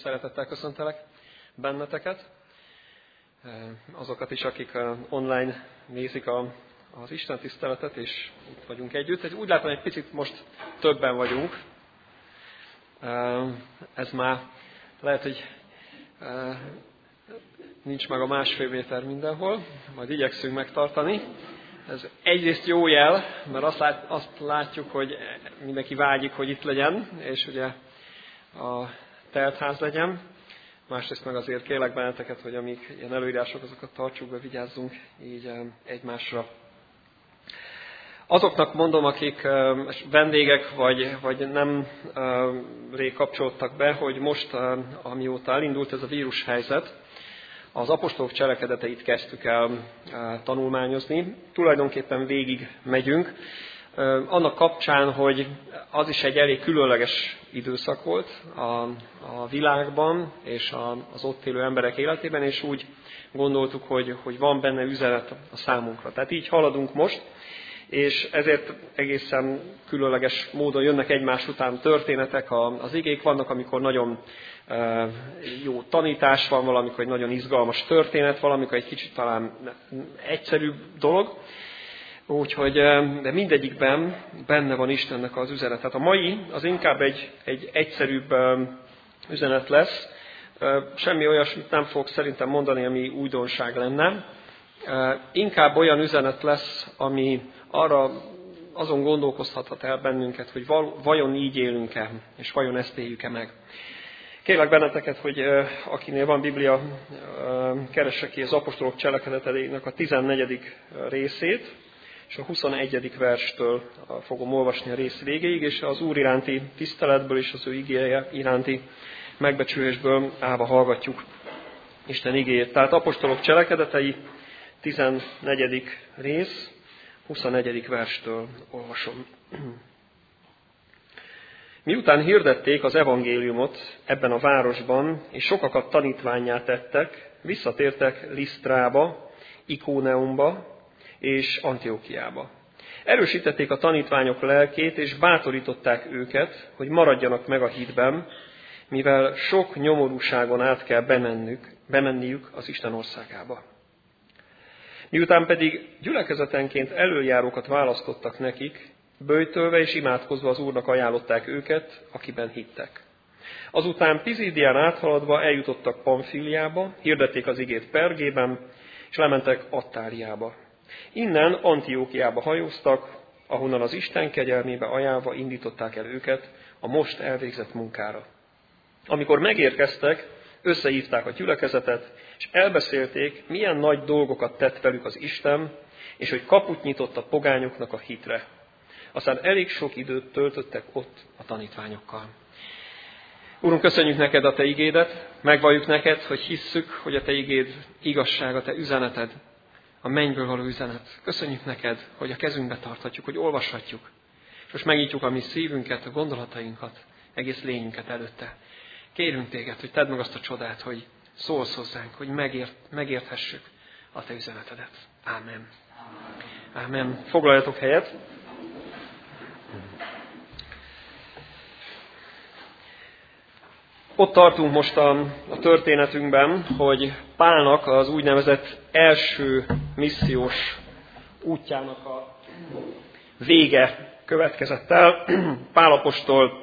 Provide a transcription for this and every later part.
szeretettel köszöntelek benneteket. Azokat is, akik online nézik az Isten tiszteletet, és itt vagyunk együtt. Úgy látom, egy picit most többen vagyunk. Ez már lehet, hogy nincs meg a 1,5 méter mindenhol, majd igyekszünk megtartani. Ez egyrészt jó jel, mert azt látjuk, hogy mindenki vágyik, hogy itt legyen, és ugye a teltház legyen. Másrészt meg azért kérlek benneteket, hogy amíg ilyen előírások, azokat tartsuk be, vigyázzunk így egymásra. Azoknak mondom, akik vendégek vagy nem rég kapcsolódtak be, hogy most, amióta elindult ez a vírushelyzet, az apostolok cselekedeteit kezdtük el tanulmányozni. Tulajdonképpen végig megyünk. Annak kapcsán, hogy az is egy elég különleges időszak volt a világban és az ott élő emberek életében, és úgy gondoltuk, hogy van benne üzenet a számunkra. Tehát így haladunk most, és ezért egészen különleges módon jönnek egymás után történetek, az igék vannak, amikor nagyon jó tanítás van, valamikor egy nagyon izgalmas történet, valamikor egy kicsit talán egyszerűbb dolog. Úgyhogy, de mindegyikben benne van Istennek az üzenet. Tehát a mai az inkább egy egyszerűbb üzenet lesz. Semmi olyasmit nem fogok szerintem mondani, ami újdonság lenne. Inkább olyan üzenet lesz, ami azon gondolkoztathat el bennünket, hogy vajon így élünk-e, és vajon ezt éljük-e meg. Kérlek benneteket, hogy akinél van Biblia, keresse ki az apostolok cselekedeteinek a 14. részét, és a 21. verstől fogom olvasni a rész végéig, és az Úr iránti tiszteletből és az ő igéje iránti megbecsülésből állva hallgatjuk Isten igéjét. Tehát apostolok cselekedetei, 14. rész, 21. verstől olvasom. Miután hirdették az evangéliumot ebben a városban, és sokakat tanítvánnyá tettek, visszatértek Lisztrába, Ikóneumba és Antiokiába. Erősítették a tanítványok lelkét, és bátorították őket, hogy maradjanak meg a hitben, mivel sok nyomorúságon át kell bemenniük az Isten országába. Miután pedig gyülekezetenként elöljárókat választottak nekik, böjtölve és imádkozva az Úrnak ajánlották őket, akiben hittek. Azután Pizidián áthaladva eljutottak Pamfíliába, hirdették az igét Pergében, és lementek Attáliába. Innen Antiókiába hajóztak, ahonnan az Isten kegyelmébe ajánlva indították el őket a most elvégzett munkára. Amikor megérkeztek, összehívták a gyülekezetet, és elbeszélték, milyen nagy dolgokat tett velük az Isten, és hogy kaput nyitott a pogányoknak a hitre. Aztán elég sok időt töltöttek ott a tanítványokkal. Úrunk, köszönjük neked a te igédet, megvalljuk neked, hogy hisszük, hogy a te igéd igazság, a te üzeneted, a mennyből való üzenet. Köszönjük neked, hogy a kezünkbe tarthatjuk, hogy olvashatjuk. És most megnyitjuk a mi szívünket, a gondolatainkat, egész lényünket előtte. Kérünk téged, hogy tedd meg azt a csodát, hogy szólsz hozzánk, hogy megérthessük a te üzenetedet. Ámen. Ámen. Foglaljatok helyet. Ott tartunk most a történetünkben, hogy Pálnak az úgynevezett első missziós útjának a vége következett el. Pál apostol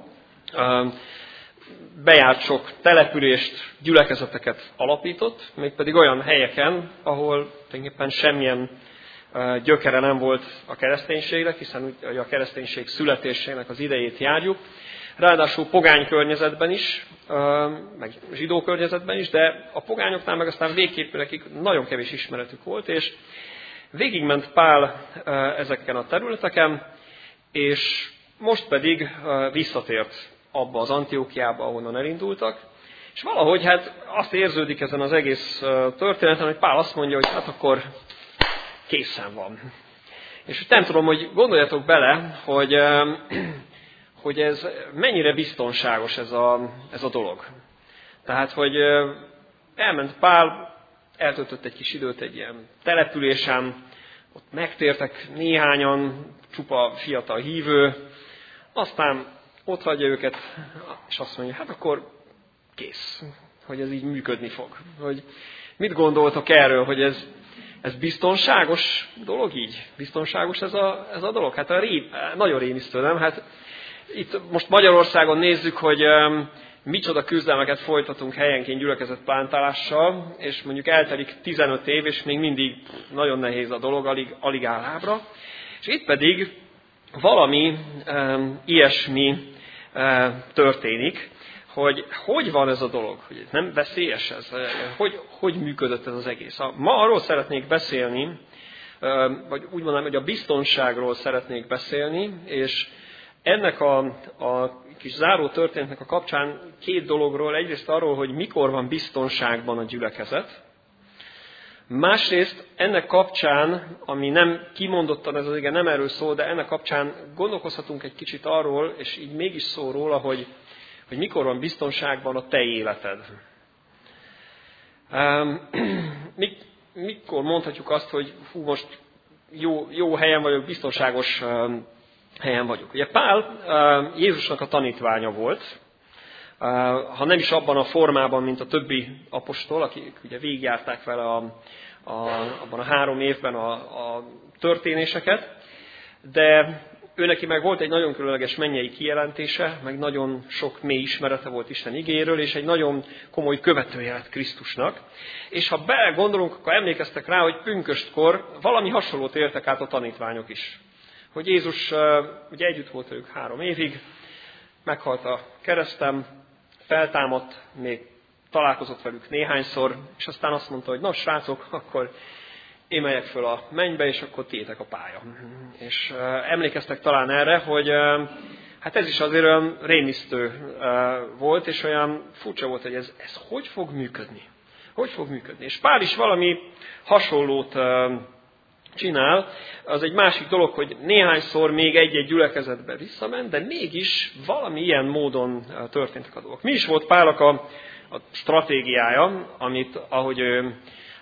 bejárt sok települést, gyülekezeteket alapított, mégpedig olyan helyeken, ahol tulajdonképpen semmilyen gyökere nem volt a kereszténységnek, hiszen a kereszténység születésének az idejét járjuk. Ráadásul pogány környezetben is, meg zsidó környezetben is, de a pogányoknál meg aztán végképp nekik nagyon kevés ismeretük volt, és végigment Pál ezeken a területeken, és most pedig visszatért abba az Antiókiába, ahonnan elindultak, és valahogy azt érződik ezen az egész történeten, hogy Pál azt mondja, hogy hát akkor készen van. És nem tudom, hogy gondoljatok bele, hogy ez mennyire biztonságos ez a dolog. Tehát, hogy elment Pál, eltöltött egy kis időt egy ilyen településen, ott megtértek néhányan, csupa fiatal hívő, aztán ott hagyja őket, és azt mondja, hát akkor kész. Hogy ez így működni fog. Hogy mit gondoltok erről, hogy ez biztonságos dolog így? Biztonságos ez a dolog? Hát nagyon rémisztő, nem? Hát itt most Magyarországon nézzük, hogy micsoda küzdelmeket folytatunk helyenként gyülekezetplántálással, és mondjuk eltelik 15 év, és még mindig nagyon nehéz a dolog, alig áll lábra. És itt pedig valami ilyesmi történik, hogy van ez a dolog, hogy nem veszélyes ez, hogy működött ez az egész. Ma arról szeretnék beszélni, vagy úgy mondanám, hogy a biztonságról szeretnék beszélni, és ennek a kis záró történetnek a kapcsán két dologról, egyrészt arról, hogy mikor van biztonságban a gyülekezet, másrészt ennek kapcsán, ami nem kimondottan ez az ige, nem erről szól, de ennek kapcsán gondolkozhatunk egy kicsit arról, és így mégis szól róla, hogy mikor van biztonságban a te életed. Mikor mondhatjuk azt, hogy most jó helyen vagyok, biztonságos helyen vagyok. Ugye Pál Jézusnak a tanítványa volt, ha nem is abban a formában, mint a többi apostol, akik ugye végigjárták vele abban a 3 évben a történéseket, de őneki meg volt egy nagyon különleges mennyei kijelentése, meg nagyon sok mély ismerete volt Isten igéről, és egy nagyon komoly követője lett Krisztusnak. És ha belegondolunk, akkor emlékeztek rá, hogy pünköstkor valami hasonlót éltek át a tanítványok is. Hogy Jézus ugye együtt volt velük 3 évig, meghalt a kereszten, feltámadt, még találkozott velük néhányszor, és aztán azt mondta, hogy na srácok, akkor én megyek föl a mennybe, és akkor tiétek a pálya. És emlékeztek talán erre, hogy hát ez is azért olyan rémisztő volt, és olyan furcsa volt, hogy ez hogy fog működni. Hogy fog működni. És Pál is valami hasonlót csinál. Az egy másik dolog, hogy néhányszor még egy-egy gyülekezetbe visszament, de mégis valami ilyen módon történtek a dolgok. Mi is volt Pálnak a stratégiája, ahogy ő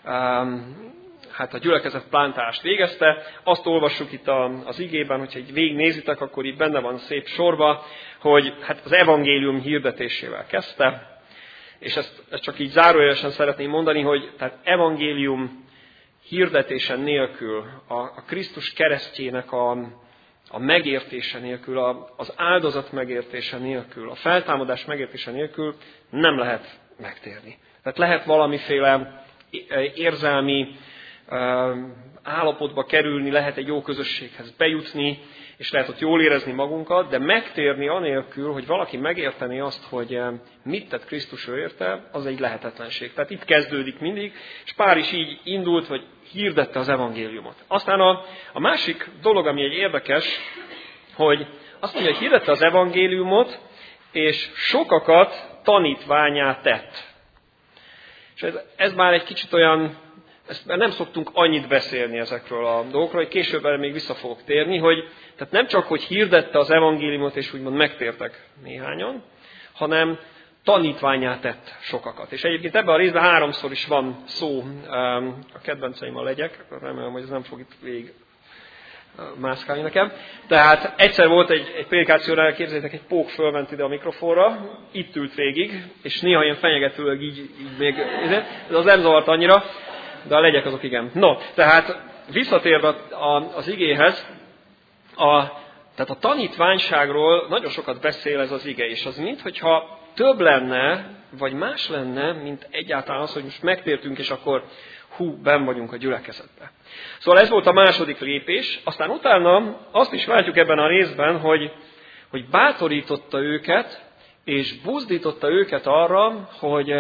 a gyülekezet plántálást végezte. Azt olvassuk itt az igében, hogyha így végignézitek, akkor itt benne van szép sorba, hogy hát az evangélium hirdetésével kezdte, és ezt csak így zárójelesen szeretném mondani, hogy tehát evangélium hirdetése nélkül, a Krisztus keresztjének a megértése nélkül, az áldozat megértése nélkül, a feltámadás megértése nélkül nem lehet megtérni. Tehát lehet valamiféle érzelmi állapotba kerülni, lehet egy jó közösséghez bejutni, és lehet ott jól érezni magunkat, de megtérni anélkül, hogy valaki megérteni azt, hogy mit tett Krisztus ő érte, az egy lehetetlenség. Tehát itt kezdődik mindig, és Pál is így indult, hogy hirdette az evangéliumot. Aztán a másik dolog, ami egy érdekes, hogy azt mondja, hogy hirdette az evangéliumot, és sokakat tanítvánnyá tett. És ez már egy kicsit olyan, ezt nem szoktunk annyit beszélni ezekről a dolgokról, hogy később erre még vissza fogok térni, hogy tehát nem csak, hogy hirdette az evangéliumot, és úgymond megtértek néhányan, hanem tanítvánnyá tett sokakat. És egyébként ebben a részben 3-szor is van szó, a kedvenceim a legyek, remélem, hogy ez nem fog itt végig mászkálni nekem. Tehát egyszer volt egy prédikációra, képzeljétek, egy pók fölment ide a mikrofonra, itt ült végig, és néha ilyen fenyegetőleg így még, ez az nem zavart annyira, de a legyek azok igen. No, tehát visszatérve az igéhez, tehát a tanítványságról nagyon sokat beszél ez az ige, és az minthogyha több lenne, vagy más lenne, mint egyáltalán az, hogy most megtértünk, és akkor benn vagyunk a gyülekezetben. Szóval ez volt a második lépés, aztán utána azt is látjuk ebben a részben, hogy bátorította őket, és buzdította őket arra, hogy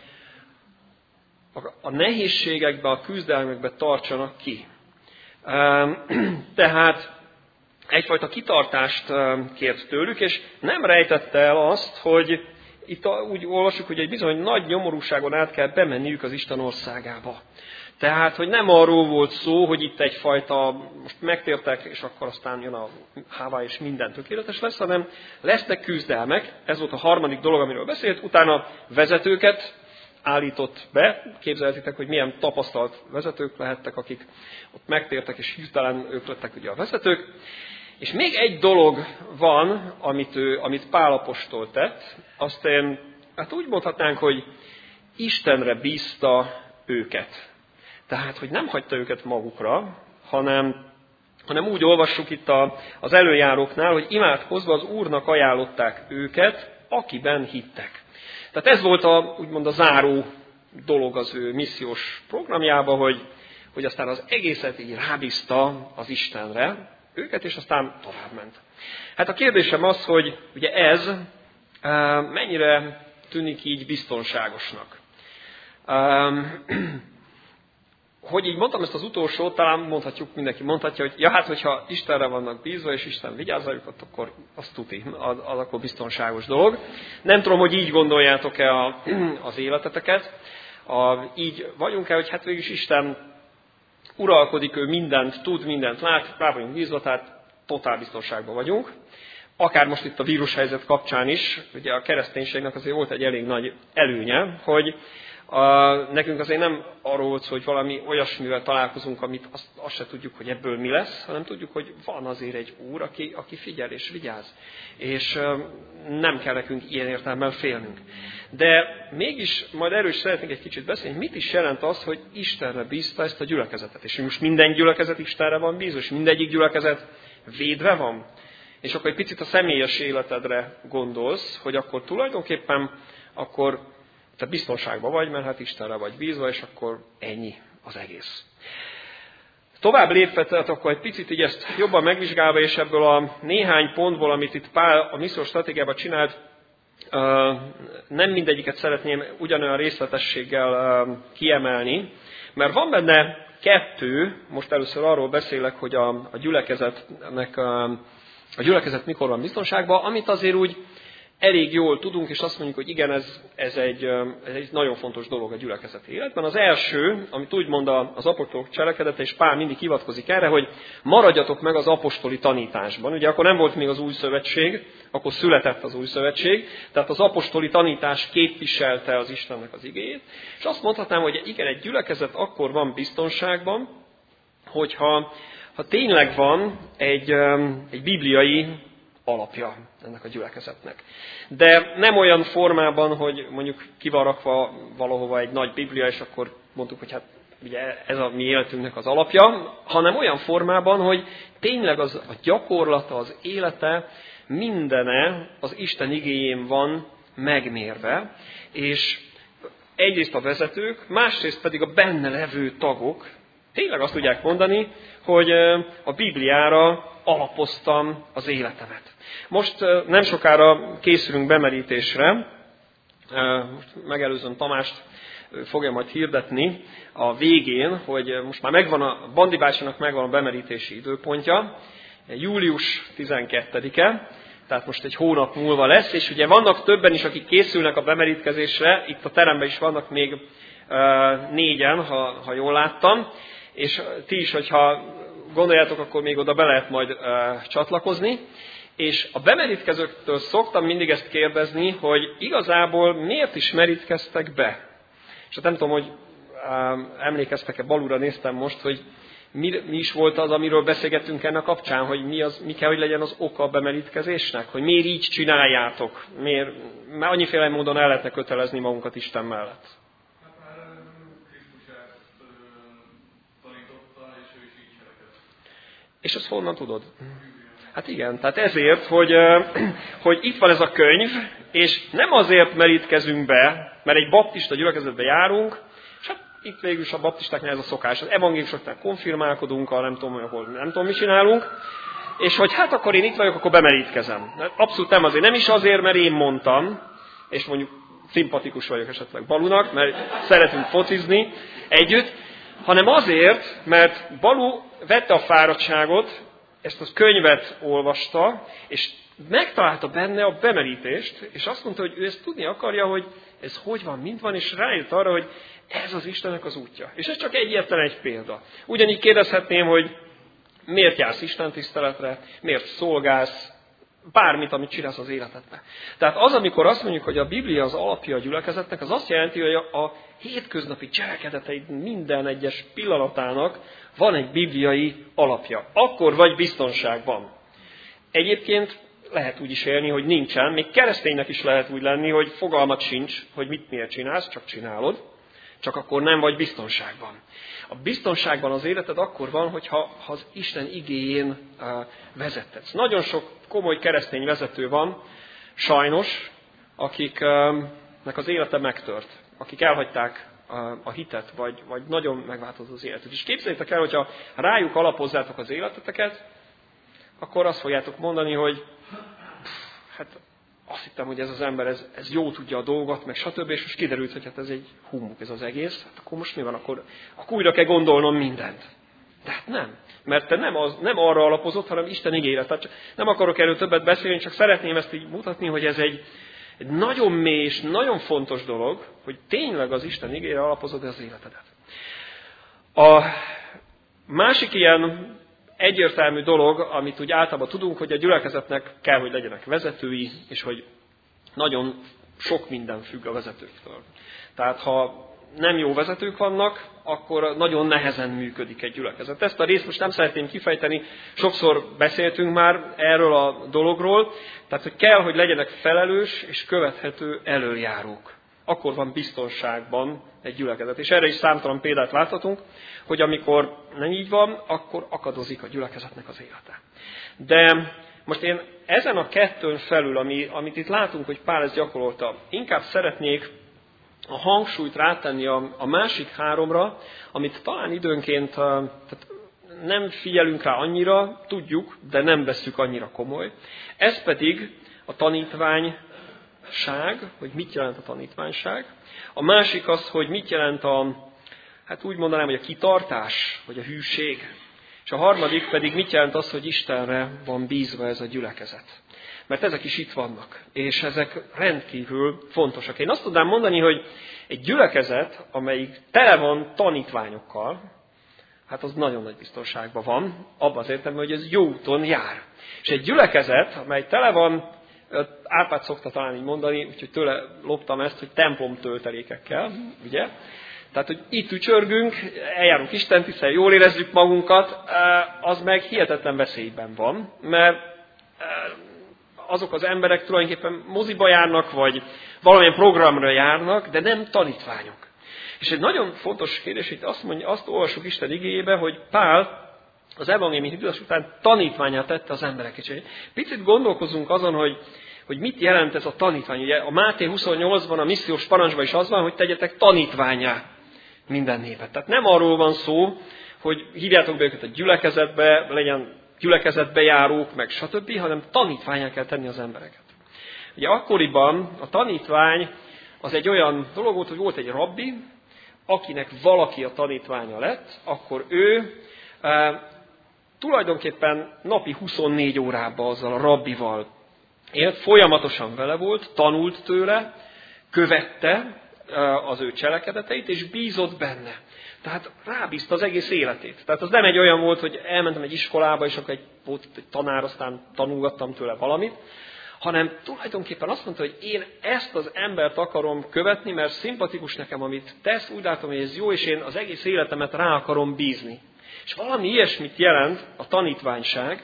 a nehézségekbe, a küzdelmekbe tartsanak ki. Tehát egyfajta kitartást kért tőlük, és nem rejtette el azt, hogy itt úgy olvassuk, hogy egy bizony nagy nyomorúságon át kell bemenniük az Isten országába. Tehát, hogy nem arról volt szó, hogy itt egyfajta, most megtértek, és akkor aztán jön a hává, és minden tökéletes lesz, hanem lesznek küzdelmek. Ez volt a harmadik dolog, amiről beszélt. Utána vezetőket állított be. Képzelhetitek, hogy milyen tapasztalt vezetők lehettek, akik ott megtértek, és hirtelen ők lettek ugye a vezetők. És még egy dolog van, amit Pál apostol tett, azt én Hát úgy mondhatnánk, hogy Istenre bízta őket. Tehát, hogy nem hagyta őket magukra, hanem úgy olvassuk itt az előjáróknál, hogy imádkozva az Úrnak ajánlották őket, akiben hittek. Tehát ez volt úgymond a záró dolog az ő missziós programjában, hogy aztán az egészet így rábízta az Istenre őket, és aztán továbbment. Hát a kérdésem az, hogy ugye ez mennyire tűnik így biztonságosnak. Hogy így mondtam ezt az utolsót, talán mondhatjuk, mindenki mondhatja, hogy ja, hát hogyha Istenre vannak bízva, és Isten vigyáz rájuk, akkor az tuti, az akkor biztonságos dolog. Nem tudom, hogy így gondoljátok-e az életeteket. Így vagyunk-e, hogy hát végülis Isten uralkodik, ő mindent tud, mindent lát, rá vagyunk bízva, tehát totál biztonságban vagyunk. Akár most itt a vírushelyzet kapcsán is, ugye a kereszténységnek azért volt egy elég nagy előnye, hogy nekünk azért nem arról volt szó, hogy valami olyasmivel találkozunk, amit azt se tudjuk, hogy ebből mi lesz, hanem tudjuk, hogy van azért egy Úr, aki figyel és vigyáz. És nem kell nekünk ilyen értelemben félnünk. De mégis majd erről is szeretnék egy kicsit beszélni, mit is jelent az, hogy Istenre bízta ezt a gyülekezetet. És most minden gyülekezet Istenre van bízva, és mindegyik gyülekezet védve van. És akkor egy picit a személyes életedre gondolsz, hogy akkor tulajdonképpen akkor te biztonságban vagy, mert hát Istenre vagy bízva, és akkor ennyi az egész. Tovább lépve, tehát akkor egy picit így ezt jobban megvizsgálva, és ebből a néhány pontból, amit itt Pál a missziós stratégiában csinált, nem mindegyiket szeretném ugyanolyan részletességgel kiemelni, mert van benne kettő, most először arról beszélek, hogy a gyülekezet mikor van biztonságban, amit azért úgy elég jól tudunk, és azt mondjuk, hogy igen, ez egy nagyon fontos dolog a gyülekezeti életben. Az első, amit úgy mond az apostolok cselekedete, és Pál mindig hivatkozik erre, hogy maradjatok meg az apostoli tanításban. Ugye akkor nem volt még az új szövetség, akkor született az új szövetség, tehát az apostoli tanítás képviselte az Istennek az igéjét, és azt mondhatnám, hogy igen, egy gyülekezet akkor van biztonságban, hogyha tényleg van egy bibliai alapja ennek a gyülekezetnek. De nem olyan formában, hogy mondjuk ki van rakva valahova egy nagy Biblia, és akkor mondtuk, hogy hát ugye ez a mi életünknek az alapja, hanem olyan formában, hogy tényleg a gyakorlata, az élete, mindene az Isten igéjén van megmérve, és egyrészt a vezetők, másrészt pedig a benne levő tagok tényleg azt tudják mondani, hogy a Bibliára alapoztam az életemet. Most nem sokára készülünk bemerítésre, most megelőzöm Tamást, fogja majd hirdetni a végén, hogy most már Bandi bácsinak megvan a bemerítési időpontja, július 12-e, tehát most egy hónap múlva lesz, és ugye vannak többen is, akik készülnek a bemerítkezésre, itt a teremben is vannak még 4-en, ha jól láttam, és ti is, hogyha gondoljátok, akkor még oda be lehet majd csatlakozni. És a bemerítkezőktől szoktam mindig ezt kérdezni, hogy igazából miért is merítkeztek be. És hát nem tudom, hogy emlékeztek-e, balúra néztem most, hogy mi is volt az, amiről beszélgettünk ennek kapcsán, hogy mi kell, hogy legyen az oka a bemerítkezésnek, hogy miért így csináljátok, mert annyiféle módon el lehetne kötelezni magunkat Isten mellett. És ezt honnan tudod? Hát igen, tehát ezért, hogy itt van ez a könyv, és nem azért merítkezünk be, mert egy baptista gyülekezetbe járunk, és hát itt végül is a baptistáknál ez a szokás. Az evangélikusoknál konfirmálkodunk, nem tudom, mit csinálunk, és hogy hát akkor én itt vagyok, akkor bemerítkezem. Abszolút nem azért, nem is azért, mert én mondtam, és mondjuk szimpatikus vagyok esetleg Balunak, mert szeretünk focizni együtt, hanem azért, mert Balú vette a fáradtságot, ezt a könyvet olvasta, és megtalálta benne a bemerítést, és azt mondta, hogy ő ezt tudni akarja, hogy ez hogy van, mint van, és rájött arra, hogy ez az Istennek az útja. És ez csak egyetlen egy példa. Ugyanígy kérdezhetném, hogy miért jársz istentiszteletre, miért szolgálsz, bármit, amit csinálsz az életedben. Tehát az, amikor azt mondjuk, hogy a Biblia az alapja a gyülekezetnek, az azt jelenti, hogy a hétköznapi cselekedeteid minden egyes pillanatának van egy bibliai alapja. Akkor vagy biztonságban. Egyébként lehet úgy is élni, hogy nincsen. Még kereszténynek is lehet úgy lenni, hogy fogalmat sincs, hogy mit miért csinálsz, csak csinálod. Csak akkor nem vagy biztonságban. A biztonságban az életed akkor van, hogyha az Isten igéjén vezettetsz. Nagyon sok komoly keresztény vezető van, sajnos, akiknek az élete megtört. Akik elhagyták a hitet, vagy nagyon megváltozott az életet. És képzeljétek el, hogyha rájuk alapozzátok az életeteket, akkor azt fogjátok mondani, hogy hát azt hittem, hogy ez az ember ez jó tudja a dolgot, meg stb. És most kiderült, hogy hát ez egy humbuk ez az egész. Hát akkor most mi van? Akkor újra kell gondolnom mindent. De hát nem. Mert te nem arra alapozott, hanem Isten igére. Tehát nem akarok erről többet beszélni, csak szeretném ezt így mutatni, hogy ez egy nagyon mély és nagyon fontos dolog, hogy tényleg az Isten igére alapozod az életedet. A másik ilyen egyértelmű dolog, amit úgy általában tudunk, hogy a gyülekezetnek kell, hogy legyenek vezetői, és hogy nagyon sok minden függ a vezetőktől. Tehát ha nem jó vezetők vannak, akkor nagyon nehezen működik egy gyülekezet. Ezt a részt most nem szeretném kifejteni, sokszor beszéltünk már erről a dologról, tehát hogy kell, hogy legyenek felelős és követhető elöljárók. Akkor van biztonságban egy gyülekezet. És erre is számtalan példát láthatunk, hogy amikor nem így van, akkor akadozik a gyülekezetnek az élete. De most én ezen a kettőn felül, amit itt látunk, hogy Pál ezt gyakorolta, inkább szeretnék a hangsúlyt rátenni a másik háromra, amit talán időnként tehát nem figyelünk rá annyira, tudjuk, de nem vesszük annyira komoly. Ez pedig a tanítványság, hogy mit jelent a tanítványság. A másik az, hogy mit jelent hát úgy mondanám, hogy a kitartás, vagy a hűség. És a harmadik pedig mit jelent az, hogy Istenre van bízva ez a gyülekezet. Mert ezek is itt vannak, és ezek rendkívül fontosak. Én azt tudnám mondani, hogy egy gyülekezet, amelyik tele van tanítványokkal, hát az nagyon nagy biztonságban van, abban az értelemben, hogy ez jó úton jár. És egy gyülekezet, amely tele van, Árpád szokta talán így mondani, úgyhogy tőle loptam ezt, hogy tempom töltelékekkel, ugye? Tehát, hogy itt ücsörgünk, eljárunk istentisztel, jól érezzük magunkat, az meg hihetetlen veszélyben van, mert azok az emberek tulajdonképpen moziba járnak, vagy valamilyen programra járnak, de nem tanítványok. És egy nagyon fontos kérdés, hogy azt olvassuk Isten igéjébe, hogy Pál az evangéliumi hirdetés után tanítvánnyá tette az embereket. És picit gondolkozunk azon, hogy mit jelent ez a tanítvány. Ugye a Máté 28-ban, a missziós parancsban is az van, hogy tegyetek tanítvánnyá minden népet. Tehát nem arról van szó, hogy hívjátok be őket a gyülekezetbe, legyen gyülekezetbe járók, meg stb., hanem tanítvánnyá kell tenni az embereket. Ugye akkoriban a tanítvány az egy olyan dolog volt, hogy volt egy rabbi, akinek valaki a tanítványa lett, akkor ő tulajdonképpen napi 24 órában azzal a rabbival élt, folyamatosan vele volt, tanult tőle, követte az ő cselekedeteit, és bízott benne. Tehát rábízta az egész életét. Tehát az nem egy olyan volt, hogy elmentem egy iskolába, és akkor volt egy tanár, aztán tanulgattam tőle valamit, hanem tulajdonképpen azt mondta, hogy én ezt az embert akarom követni, mert szimpatikus nekem, amit tesz, úgy látom, hogy ez jó, és én az egész életemet rá akarom bízni. És valami ilyesmit jelent a tanítványság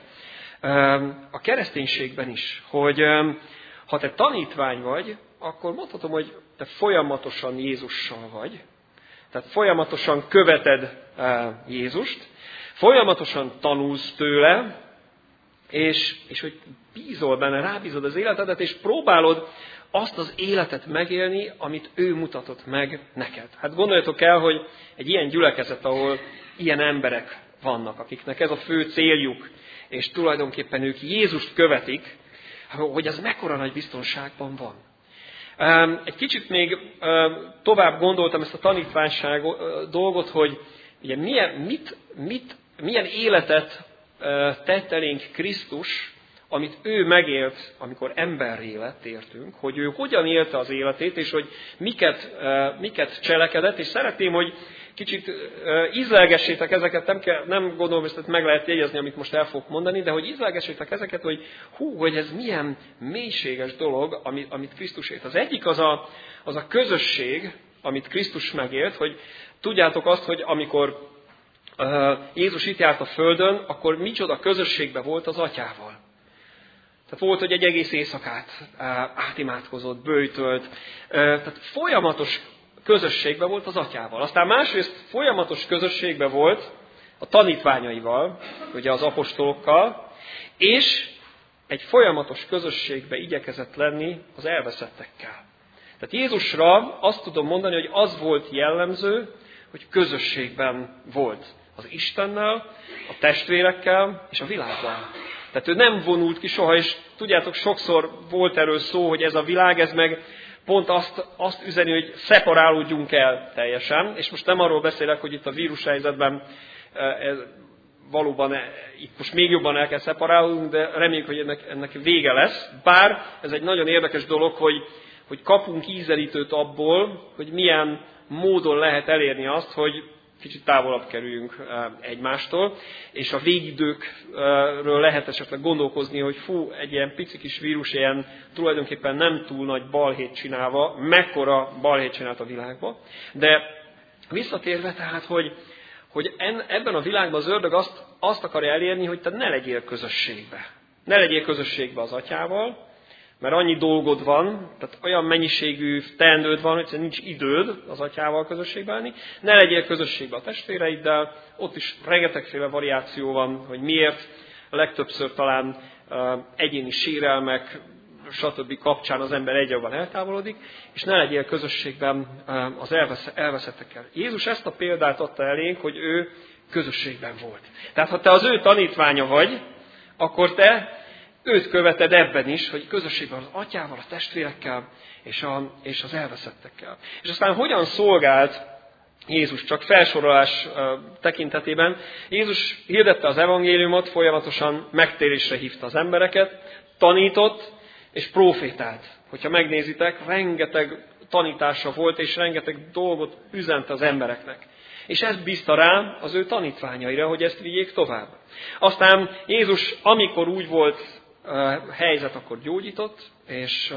a kereszténységben is, hogy ha te tanítvány vagy, akkor mondhatom, hogy te folyamatosan Jézussal vagy, tehát folyamatosan követed Jézust, folyamatosan tanulsz tőle, és hogy bízol benne, rábízod az életedet, és próbálod azt az életet megélni, amit ő mutatott meg neked. Hát gondoljatok el, hogy egy ilyen gyülekezet, ahol ilyen emberek vannak, akiknek ez a fő céljuk, és tulajdonképpen ők Jézust követik, hogy ez mekkora nagy biztonságban van. Egy kicsit még tovább gondoltam ezt a tanítványság dolgot, hogy ugye milyen életet tett elénk Krisztus, amit ő megélt, amikor emberré lett, értünk, hogy ő hogyan élte az életét, és hogy miket cselekedett, és szeretném, hogy kicsit ízlelgessétek ezeket, nem gondolom, hogy ezt meg lehet jegyezni, amit most el fogok mondani, de hogy ízlelgessétek ezeket, hogy ez milyen mélységes dolog, amit Krisztus élt. Az egyik az a közösség, amit Krisztus megélt, hogy tudjátok azt, hogy amikor Jézus itt járt a földön, akkor micsoda közösségben volt az atyával. Tehát volt, hogy egy egész éjszakát átimádkozott, böjtölt. Tehát folyamatos közösségben volt az atyával. Aztán másrészt folyamatos közösségben volt a tanítványaival, ugye az apostolokkal, és egy folyamatos közösségbe igyekezett lenni az elveszettekkel. Tehát Jézusra azt tudom mondani, hogy az volt jellemző, hogy közösségben volt az Istennel, a testvérekkel és a világgal. Tehát ő nem vonult ki soha, és tudjátok, sokszor volt erről szó, hogy ez a világ, ez meg pont azt üzeni, hogy szeparálódjunk el teljesen, és most nem arról beszélek, hogy itt a vírushelyzetben valóban itt most még jobban el kell szeparálódnunk, de reméljük, hogy ennek vége lesz. Bár ez egy nagyon érdekes dolog, hogy kapunk ízelítőt abból, hogy milyen módon lehet elérni azt, hogy kicsit távolabb kerüljünk egymástól, és a végidőkről lehet esetleg gondolkozni, hogy egy ilyen pici kis vírus, ilyen tulajdonképpen nem túl nagy balhét csinálva, mekkora balhét csinált a világba. De visszatérve tehát, hogy ebben a világban az ördög azt akarja elérni, hogy te ne legyél közösségbe. Ne legyél közösségbe az atyával, mert annyi dolgod van, tehát olyan mennyiségű teendőd van, hogy nincs időd az atyával közösségbe lenni. Ne legyél közösségbe a testvéreiddel, ott is rengetegféle variáció van, hogy miért. A legtöbbször talán egyéni sérelmek, stb. Kapcsán az ember egyre jobban eltávolodik, és ne legyél közösségben az elveszettekkel. Jézus ezt a példát adta elénk, hogy ő közösségben volt. Tehát ha te az ő tanítványa vagy, akkor te őt követed ebben is, hogy közösségben az atyával, a testvérekkel és az elveszettekkel. És aztán hogyan szolgált Jézus, csak felsorolás tekintetében. Jézus hirdette az evangéliumot, folyamatosan megtérésre hívta az embereket, tanított és profétált. Hogyha megnézitek, rengeteg tanítása volt, és rengeteg dolgot üzente az embereknek. És ezt bízta rá az ő tanítványaira, hogy ezt vigyék tovább. Aztán Jézus, amikor úgy volt helyzet, akkor gyógyított, és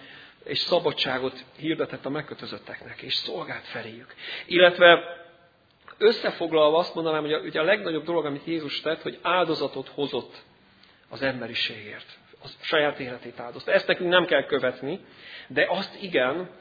szabadságot hirdetett a megkötözötteknek, és szolgált feléjük. Illetve összefoglalva azt mondanám, hogy ugye a legnagyobb dolog, amit Jézus tett, hogy áldozatot hozott az emberiségért. A saját életét áldozta. Ezt nekünk nem kell követni, de azt igen,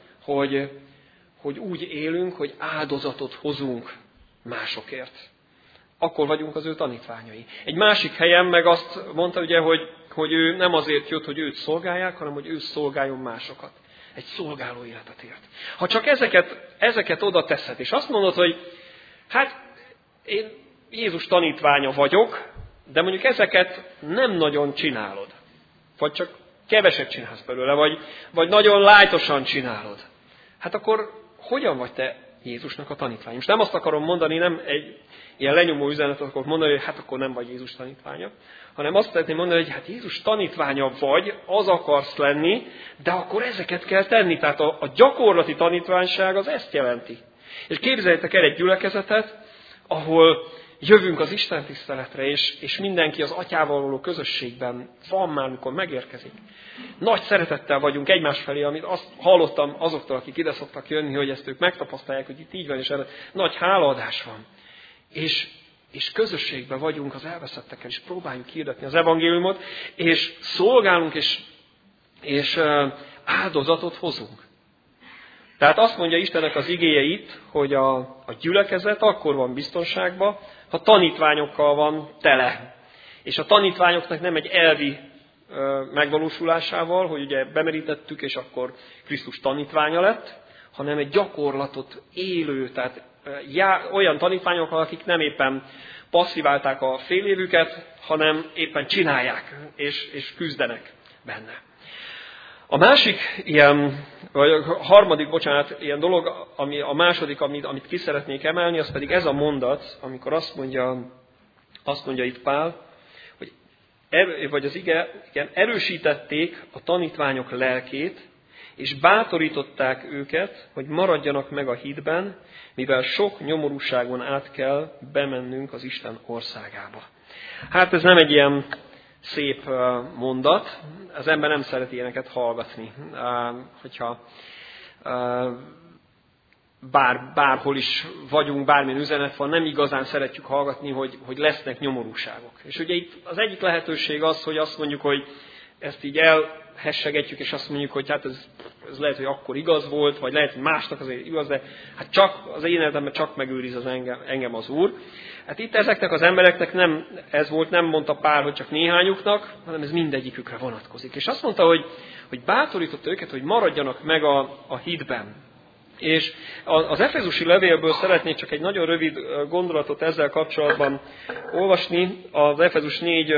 hogy úgy élünk, hogy áldozatot hozunk másokért. Akkor vagyunk az ő tanítványai. Egy másik helyen meg azt mondta, ugye, hogy ő nem azért jött, hogy őt szolgálják, hanem hogy ő szolgáljon másokat. Egy szolgáló életet élt. Ha csak ezeket oda teszed, és azt mondod, hogy hát én Jézus tanítványa vagyok, de mondjuk ezeket nem nagyon csinálod. Vagy csak keveset csinálsz belőle, vagy nagyon lájtosan csinálod. Hát akkor hogyan vagy te Jézusnak a tanítványa? Most nem azt akarom mondani, nem egy ilyen lenyomó üzenetet akarok mondani, hogy hát akkor nem vagy Jézus tanítványa, hanem azt szeretném mondani, hogy hát Jézus tanítványa vagy, az akarsz lenni, de akkor ezeket kell tenni. Tehát a gyakorlati tanítványság az ezt jelenti. És képzeljétek el egy gyülekezetet, ahol jövünk az Isten tiszteletre, és mindenki az atyával való közösségben van már, mikor megérkezik. Nagy szeretettel vagyunk egymás felé, amit azt hallottam azoktól, akik ide szoktak jönni, hogy ezt ők megtapasztalják, hogy itt így van, és erre nagy hálaadás van. És közösségben vagyunk az elveszettekkel, és próbáljuk hirdetni az evangéliumot, és szolgálunk, és áldozatot hozunk. Tehát azt mondja Istennek az igéje itt, hogy a gyülekezet akkor van biztonságban, ha tanítványokkal van tele. És a tanítványoknak nem egy elvi megvalósulásával, hogy ugye bemerítettük, és akkor Krisztus tanítványa lett, hanem egy gyakorlatot élő, tehát olyan tanítványokkal, akik nem éppen passziválták a fél évüket, hanem éppen csinálják, és küzdenek benne. A másik ilyen, vagy a harmadik, ilyen dolog, a második, amit ki szeretnék emelni, az pedig ez a mondat, amikor azt mondja itt Pál, hogy vagy az ige, igen, erősítették a tanítványok lelkét, és bátorították őket, hogy maradjanak meg a hitben, mivel sok nyomorúságon át kell bemennünk az Isten országába. Hát ez nem egy ilyen szép mondat, az ember nem szereti ilyeneket hallgatni, hogyha bárhol is vagyunk, bármilyen üzenet van, nem igazán szeretjük hallgatni, hogy lesznek nyomorúságok. És ugye itt az egyik lehetőség az, hogy azt mondjuk, hogy ezt így elhessegetjük, és azt mondjuk, hogy hát ez lehet, hogy akkor igaz volt, vagy lehet, hogy másnak azért igaz, de hát csak az én életemben csak megőriz engem az Úr. Hát itt ezeknek az embereknek nem ez volt, nem mondta Pál, hogy csak néhányuknak, hanem ez mindegyikükre vonatkozik. És azt mondta, hogy bátorította őket, hogy maradjanak meg a hitben. És az efezusi levélből szeretnék csak egy nagyon rövid gondolatot ezzel kapcsolatban olvasni, az Efezus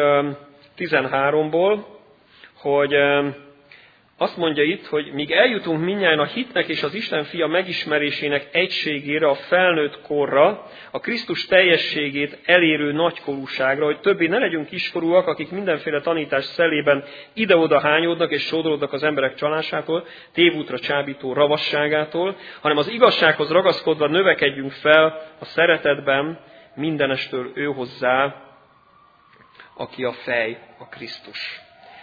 4:13-ból, hogy azt mondja itt, hogy míg eljutunk mindnyájan a hitnek és az Isten fia megismerésének egységére, a felnőtt korra, a Krisztus teljességét elérő nagykorúságra, hogy többé ne legyünk kiskorúak, akik mindenféle tanítás szelében ide-oda hányódnak és sodródnak az emberek csalásától, tévútra csábító ravasságától, hanem az igazsághoz ragaszkodva növekedjünk fel a szeretetben mindenestől ő hozzá, aki a fej, a Krisztus.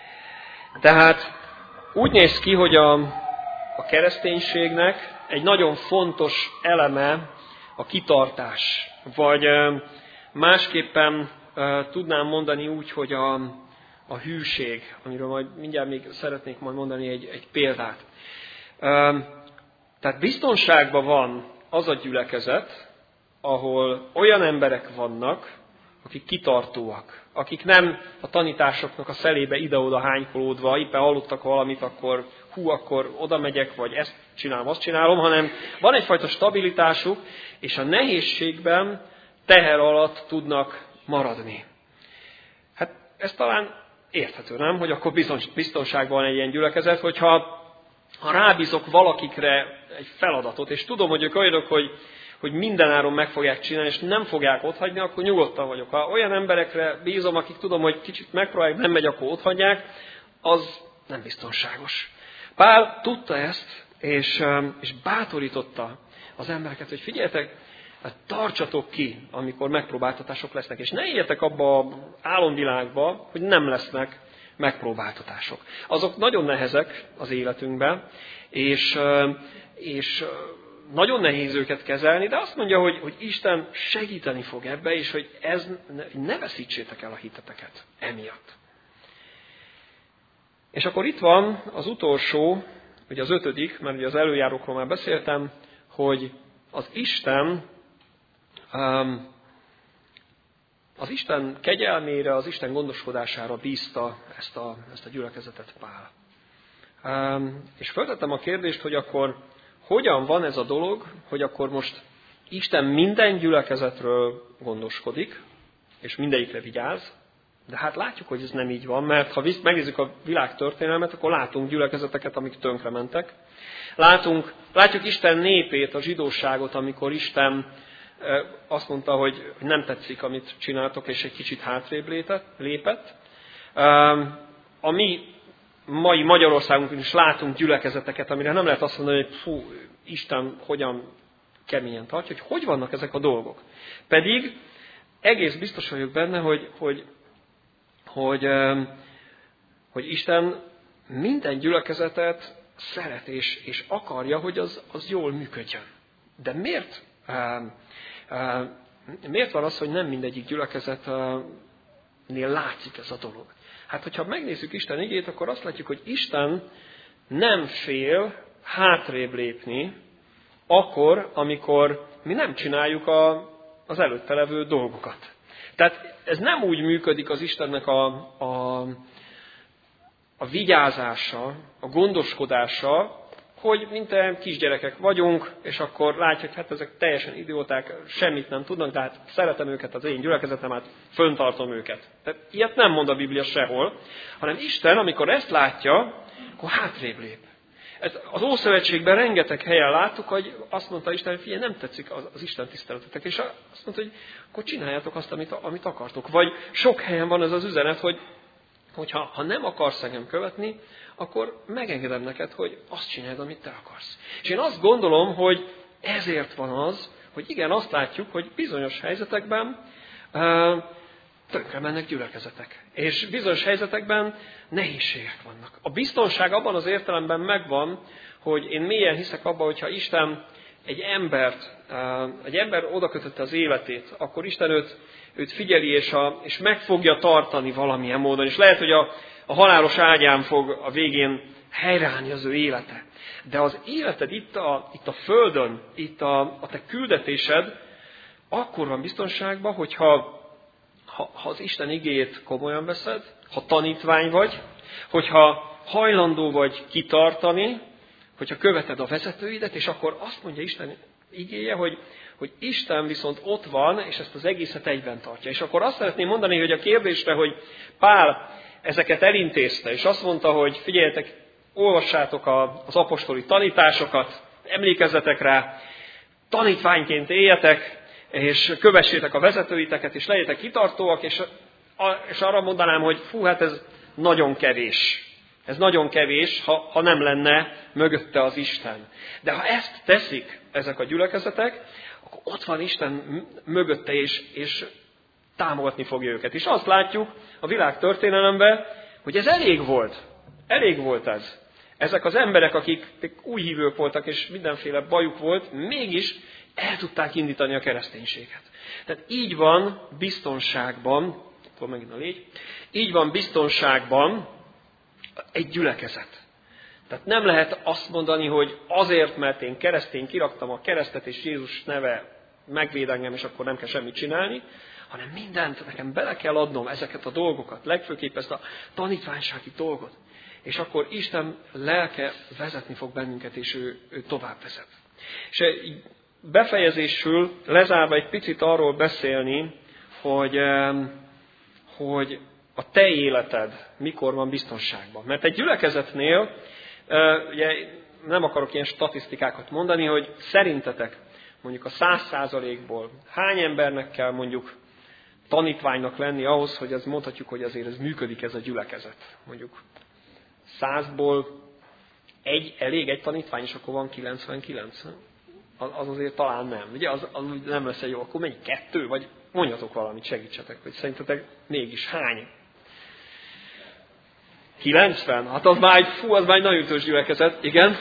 Tehát úgy néz ki, hogy a kereszténységnek egy nagyon fontos eleme a kitartás. Vagy másképpen tudnám mondani úgy, hogy a hűség, amiről majd mindjárt még szeretnék majd mondani egy példát. Tehát biztonságban van az a gyülekezet, ahol olyan emberek vannak, akik kitartóak, akik nem a tanításoknak a szelébe ide-oda hánykolódva, éppen hallottak valamit, akkor oda megyek, vagy ezt csinálom, azt csinálom, hanem van egyfajta stabilitásuk, és a nehézségben teher alatt tudnak maradni. Hát ez talán érthető, nem? Hogy akkor biztonságban van egy ilyen gyülekezet, hogyha rábízok valakikre egy feladatot, és tudom, hogy ők olyanok, hogy mindenáron meg fogják csinálni, és nem fogják otthagyni, akkor nyugodtan vagyok. Ha olyan emberekre bízom, akik tudom, hogy kicsit megpróbálják, nem megy, akkor otthagyják, az nem biztonságos. Pál tudta ezt, és bátorította az embereket, hogy figyeljetek, tartsatok ki, amikor megpróbáltatások lesznek, és ne éljetek abba az álomvilágba, hogy nem lesznek megpróbáltatások. Azok nagyon nehezek az életünkben, és nagyon nehéz őket kezelni, de azt mondja, hogy Isten segíteni fog ebbe, és hogy ne veszítsétek el a hiteteket emiatt. És akkor itt van az utolsó, ugye az 5., mert ugye az előjárókról már beszéltem, hogy az Isten kegyelmére, az Isten gondoskodására bízta ezt a gyülekezetet Pál. És föltettem a kérdést, hogy akkor hogyan van ez a dolog, hogy akkor most Isten minden gyülekezetről gondoskodik, és mindegyikre vigyáz, de hát látjuk, hogy ez nem így van, mert ha megnézzük a világ történelmet, akkor látunk gyülekezeteket, amik tönkrementek. Látjuk Isten népét, a zsidóságot, amikor Isten azt mondta, hogy nem tetszik, amit csináltok, és egy kicsit hátrébb lépett. A mi mai Magyarországunkon is látunk gyülekezeteket, amire nem lehet azt mondani, hogy Isten hogyan keményen tartja, hogy vannak ezek a dolgok. Pedig egész biztos vagyok benne, hogy Isten minden gyülekezetet szeret, és akarja, hogy az jól működjön. De miért van az, hogy nem mindegyik gyülekezetnél látszik ez a dolog? Hát, hogyha megnézzük Isten igét, akkor azt látjuk, hogy Isten nem fél hátrébb lépni, akkor, amikor mi nem csináljuk az előtte levő dolgokat. Tehát ez nem úgy működik az Istennek a vigyázása, a gondoskodása, hogy mint kisgyerekek vagyunk, és akkor látjuk, hogy hát ezek teljesen idióták, semmit nem tudnak, de hát szeretem őket, az én gyülekezetem, hát föntartom őket. Tehát ilyet nem mond a Biblia sehol, hanem Isten, amikor ezt látja, akkor hátrébb lép. Az Ószövetségben rengeteg helyen láttuk, hogy azt mondta Isten, hogy figyelj, nem tetszik az Isten tiszteletetek, és azt mondta, hogy akkor csináljátok azt, amit akartok. Vagy sok helyen van ez az üzenet, hogy ha nem akarsz engem követni, akkor megengedem neked, hogy azt csináld, amit te akarsz. És én azt gondolom, hogy ezért van az, hogy igen, azt látjuk, hogy bizonyos helyzetekben tönkre mennek gyülekezetek. És bizonyos helyzetekben nehézségek vannak. A biztonság abban az értelemben megvan, hogy én mélyen hiszek abban, hogyha Isten egy ember odakötötte az életét, akkor Isten őt figyeli, és meg fogja tartani valamilyen módon. És lehet, hogy a halálos ágyán fog a végén helyreállni az ő élete. De az életed itt a földön, itt a te küldetésed akkor van biztonságban, hogyha az Isten igéjét komolyan veszed, ha tanítvány vagy, hogyha hajlandó vagy kitartani, hogyha követed a vezetőidet, és akkor azt mondja Isten igéje, hogy Isten viszont ott van, és ezt az egészet egyben tartja. És akkor azt szeretném mondani, hogy a kérdésre, hogy Pál ezeket elintézte, és azt mondta, hogy figyeljetek, olvassátok az apostoli tanításokat, emlékezzetek rá, tanítványként éljetek, és kövessétek a vezetőiteket, és legyetek kitartóak, és arra mondanám, hogy hát ez nagyon kevés. Ez nagyon kevés, ha nem lenne mögötte az Isten. De ha ezt teszik ezek a gyülekezetek, akkor ott van Isten mögötte, és támogatni fogja őket. És azt látjuk a világ történelemben, hogy ez elég volt. Elég volt ez. Ezek az emberek, akik új hívők voltak, és mindenféle bajuk volt, mégis el tudták indítani a kereszténységet. Tehát így van biztonságban, megint a légy, így van biztonságban egy gyülekezet. Tehát nem lehet azt mondani, hogy azért, mert én keresztény kiraktam a keresztet, és Jézus neve megvéd engem, és akkor nem kell semmit csinálni, hanem mindent nekem bele kell adnom, ezeket a dolgokat, legfőképp ezt a tanítványsági dolgot. És akkor Isten lelke vezetni fog bennünket, és ő tovább vezet. És befejezésül lezárva egy picit arról beszélni, hogy a te életed mikor van biztonságban. Mert egy gyülekezetnél, ugye nem akarok ilyen statisztikákat mondani, hogy szerintetek mondjuk a 100%-ból hány embernek kell mondjuk tanítványnak lenni ahhoz, hogy azt mondhatjuk, hogy azért ez működik ez a gyülekezet. Mondjuk 100-ból elég egy tanítvány, és akkor van 99. Az azért talán nem. Ugye az nem lesz egy jó, akkor mennyi 2, vagy mondjatok valamit, segítsetek, hogy szerintetek mégis hány? 90? Hát az már egy nagyon ütős gyülekezet, igen.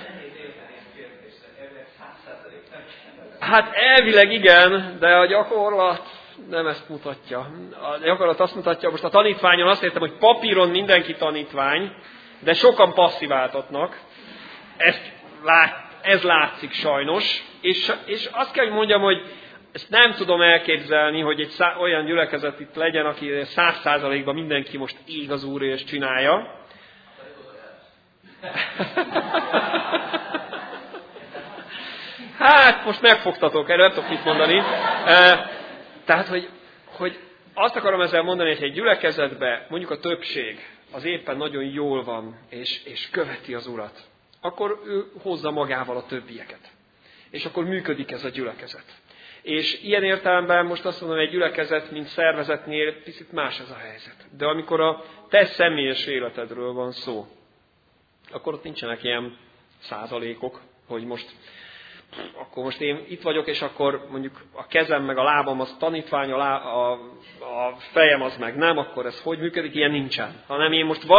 Hát elvileg igen, de a gyakorlat nem ezt mutatja. A gyakorlat azt mutatja, most a tanítványon azt értem, hogy papíron mindenki tanítvány, de sokan passziváltatnak. Ez látszik sajnos. És azt kell, hogy mondjam, hogy ezt nem tudom elképzelni, hogy egy olyan gyülekezet itt legyen, aki 100%-ban mindenki most ég az Úrért és csinálja. Hát, most megfogtatok, erre nem tudok mit mondani. Tehát, hogy azt akarom ezzel mondani, hogy egy gyülekezetben mondjuk a többség az éppen nagyon jól van, és követi az Urat, akkor ő hozza magával a többieket. És akkor működik ez a gyülekezet. És ilyen értelemben most azt mondom, hogy egy gyülekezet, mint szervezetnél picit más ez a helyzet. De amikor a te személyes életedről van szó, akkor ott nincsenek ilyen százalékok, hogy akkor most én itt vagyok, és akkor mondjuk a kezem meg a lábam az tanítvány, a fejem az meg nem, akkor ez hogy működik? Ilyen nincsen. Hanem én most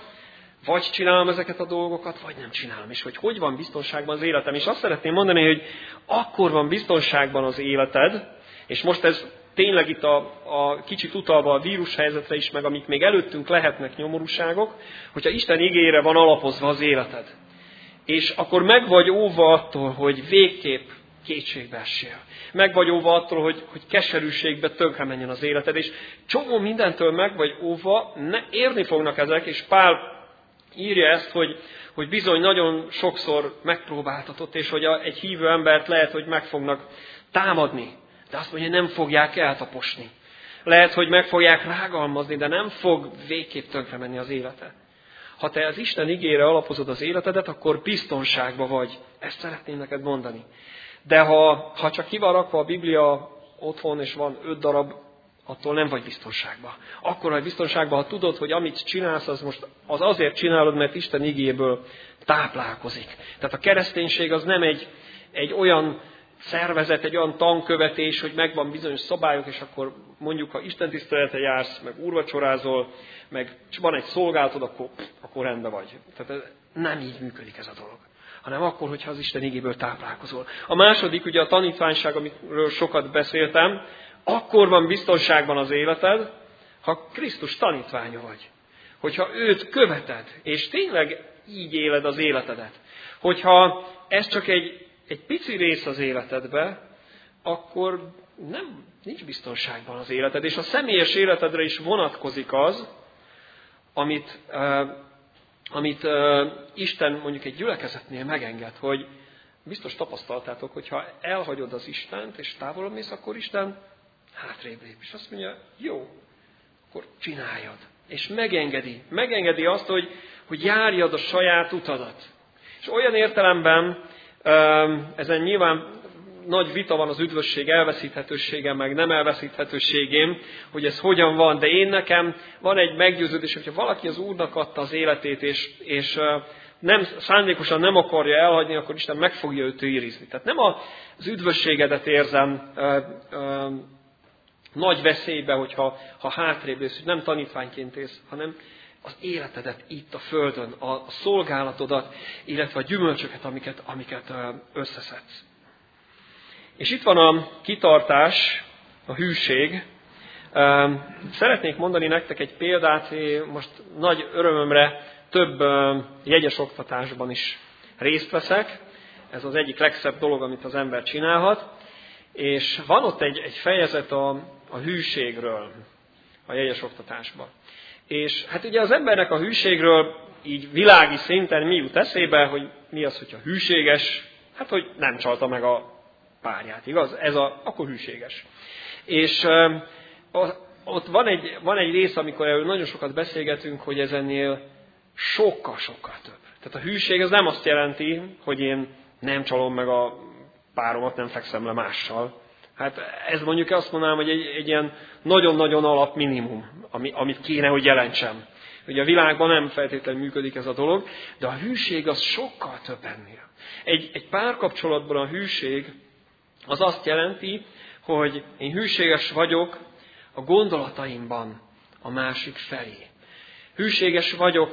vagy csinálom ezeket a dolgokat, vagy nem csinálom. És hogy van biztonságban az életem. És azt szeretném mondani, hogy akkor van biztonságban az életed, és most ez tényleg itt a kicsit utalva a vírushelyzetre is, meg amik még előttünk lehetnek nyomorúságok, hogyha Isten igéjére van alapozva az életed. És akkor meg vagy óva attól, hogy végképp kétségbe essél. Meg vagy óva attól, hogy keserűségbe tönkre menjen az életed. És csomó mindentől meg vagy óva, érni fognak ezek, és Pál írja ezt, hogy bizony nagyon sokszor megpróbáltatott, és hogy egy hívő embert lehet, hogy meg fognak támadni. De azt mondja, hogy nem fogják eltaposni. Lehet, hogy meg fogják rágalmazni, de nem fog végképp tönkre menni az élete. Ha te az Isten igére alapozod az életedet, akkor biztonságban vagy. Ezt szeretném neked mondani. De ha csak ki van rakva a Biblia otthon, és van 5 darab, attól nem vagy biztonságban. Akkor vagy biztonságban, ha tudod, hogy amit csinálsz, az azért csinálod, mert Isten igéből táplálkozik. Tehát a kereszténység az nem egy olyan szervezet, egy olyan tankövetés, hogy megvan bizonyos szabályok, és akkor mondjuk, ha istentiszteletre jársz, meg úrvacsorázol, meg van egy szolgálatod, akkor rendben vagy. Tehát nem így működik ez a dolog. Hanem akkor, hogyha az Isten igéből táplálkozol. A második, ugye a tanítványság, amiről sokat beszéltem, akkor van biztonságban az életed, ha Krisztus tanítványa vagy. hogyha őt követed, és tényleg így éled az életedet, hogyha ez csak egy pici rész az életedbe, akkor nincs biztonságban az életed, és a személyes életedre is vonatkozik az, amit Isten mondjuk egy gyülekezetnél megenged, hogy biztos tapasztaltátok, hogyha elhagyod az Istent, és távolabb mész, akkor Isten hátrébb lép, és azt mondja, jó, akkor csináljad. És megengedi azt, hogy járjad a saját utadat. És olyan értelemben, ezen nyilván nagy vita van az üdvösség elveszíthetősége, meg nem elveszíthetőségém, hogy ez hogyan van, de én van egy meggyőződés, hogyha valaki az Úrnak adta az életét, és nem, szándékosan nem akarja elhagyni, akkor Isten meg fogja őt őrizni. Tehát nem az üdvösségedet érzem nagy veszélybe, hogyha hátrébb lész, hogy nem tanítványként élsz, hanem az életedet itt a földön, a szolgálatodat, illetve a gyümölcsöket, amiket összeszedsz. És itt van a kitartás, a hűség. Szeretnék mondani nektek egy példát, most nagy örömömre több jegyes oktatásban is részt veszek. Ez az egyik legszebb dolog, amit az ember csinálhat. És van ott egy fejezet a hűségről a jegyes oktatásban. És hát ugye az embernek a hűségről így világi szinten mi jut eszébe, hogy mi az, hogyha hűséges, hát hogy nem csalta meg a párját, igaz? Akkor hűséges. És ott van egy rész, amikor erről nagyon sokat beszélgetünk, hogy ez ennél sokkal-sokkal több. Tehát a hűség ez nem azt jelenti, hogy én nem csalom meg a páromat, nem fekszem le mással. Hát ez mondjuk azt mondanám, hogy egy ilyen nagyon-nagyon alap minimum, amit kéne, hogy jelentsem. Ugye a világban nem feltétlenül működik ez a dolog, de a hűség az sokkal több ennél. Egy párkapcsolatban a hűség az azt jelenti, hogy én hűséges vagyok a gondolataimban a másik felé. Hűséges vagyok,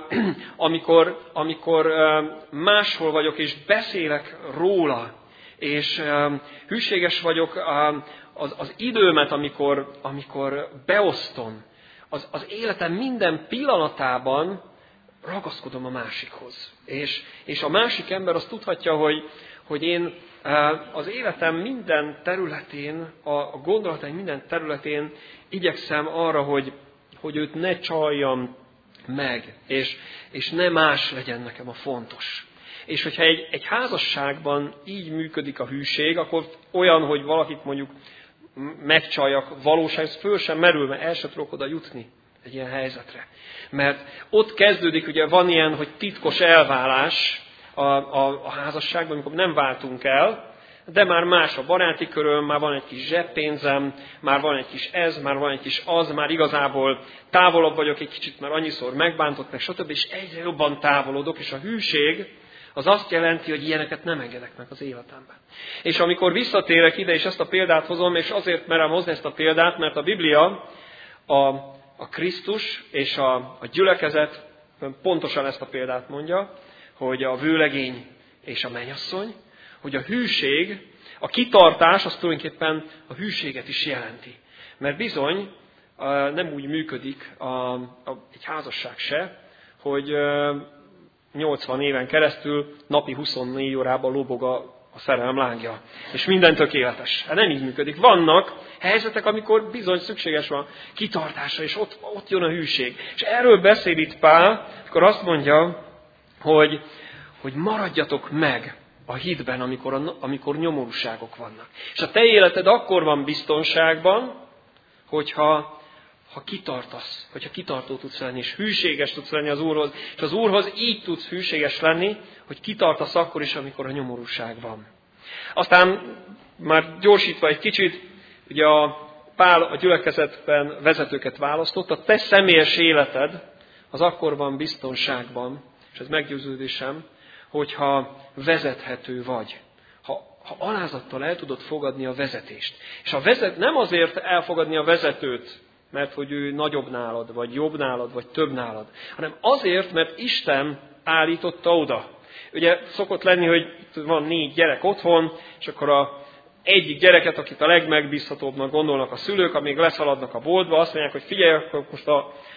amikor máshol vagyok, és beszélek róla. És hűséges vagyok az időmet, amikor beosztom. Az életem minden pillanatában ragaszkodom a másikhoz. És a másik ember azt tudhatja, hogy én az életem minden területén, a gondolataim minden területén igyekszem arra, hogy őt ne csaljam meg, és ne más legyen nekem a fontos. És hogyha egy házasságban így működik a hűség, akkor olyan, hogy valakit mondjuk megcsaljak, valóság, ez föl sem merül, mert el sem tudok oda jutni egy ilyen helyzetre. Mert ott kezdődik, ugye van ilyen, hogy titkos elválás a házasságban, amikor nem váltunk el, de már más a baráti köröm, már van egy kis zseppénzem, már van egy kis ez, már van egy kis az, már igazából távolabb vagyok egy kicsit, mert annyiszor megbántott meg, stb. És egyre jobban távolodok, és a hűség az azt jelenti, hogy ilyeneket nem engedek meg az életemben. És amikor visszatérek ide, és ezt a példát hozom, és azért merem hozni ezt a példát, mert a Biblia, a Krisztus és a gyülekezet pontosan ezt a példát mondja, hogy a vőlegény és a mennyasszony, hogy a hűség, a kitartás, az tulajdonképpen a hűséget is jelenti. Mert bizony nem úgy működik egy házasság se, hogy 80 éven keresztül napi 24 órában lobog a szerelem lángja. És minden tökéletes. Hát nem így működik. Vannak helyzetek, amikor bizony szükséges van kitartásra, és ott jön a hűség. És erről beszél itt Pál, akkor azt mondja, hogy maradjatok meg a hitben, amikor nyomorúságok vannak. És a te életed akkor van biztonságban, hogyha kitartasz, hogyha kitartó tudsz lenni, és hűséges tudsz lenni az Úrhoz. És az Úrhoz így tudsz hűséges lenni, hogy kitartasz akkor is, amikor a nyomorúság van. Aztán már gyorsítva egy kicsit, ugye Pál a gyülekezetben vezetőket választott, a te személyes életed az akkor van biztonságban, és ez meggyőződésem, hogyha vezethető vagy. Ha alázattal el tudod fogadni a vezetést. És nem azért elfogadni a vezetőt, mert hogy ő nagyobb nálad, vagy jobb nálad, vagy több nálad, hanem azért, mert Isten állította oda. Ugye szokott lenni, hogy van 4 gyerek otthon, és akkor egyik gyereket, akit a legmegbízhatóbbnak gondolnak a szülők, amíg leszaladnak a boltba, azt mondják, hogy figyelj, akkor most